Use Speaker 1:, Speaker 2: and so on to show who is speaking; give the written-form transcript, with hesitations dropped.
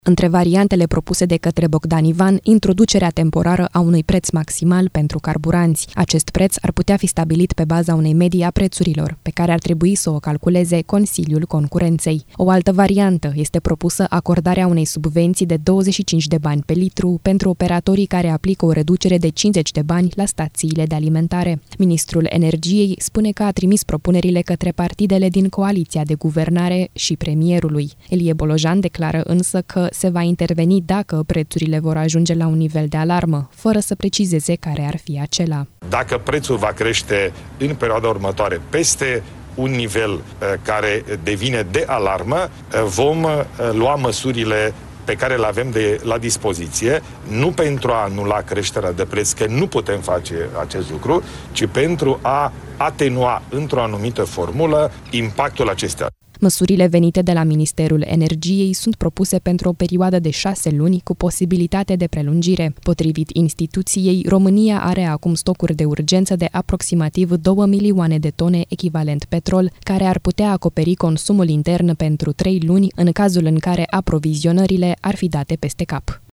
Speaker 1: Între variantele propuse de către Bogdan Ivan, introducerea temporară a unui preț maximal pentru carburanți. Acest preț ar putea fi stabilit pe baza unei medii a prețurilor, pe care ar trebui să o calculeze Consiliul Concurenței. O altă variantă este propusă acordarea unei subvenții de 25 de bani pe litru pentru operatorii care aplică o reducere de 50 de bani la stațiile de alimentare. Ministrul Energiei spune că a trimis propunerile către partidele din coaliția de guvernare și premierului. Elie Bolojan declară însă că se va interveni dacă prețurile vor ajunge la un nivel de alarmă, fără să precizeze care ar fi acela.
Speaker 2: Dacă prețul va crește în perioada următoare peste un nivel care devine de alarmă, vom lua măsurile pe care le avem la dispoziție, nu pentru a anula creșterea de preț, că nu putem face acest lucru, ci pentru a atenua într-o anumită formulă impactul acestea.
Speaker 1: Măsurile venite de la Ministerul Energiei sunt propuse pentru o perioadă de 6 luni cu posibilitate de prelungire. Potrivit instituției, România are acum stocuri de urgență de aproximativ 2 milioane de tone echivalent petrol, care ar putea acoperi consumul intern pentru 3 luni în cazul în care aprovizionările ar fi date peste cap.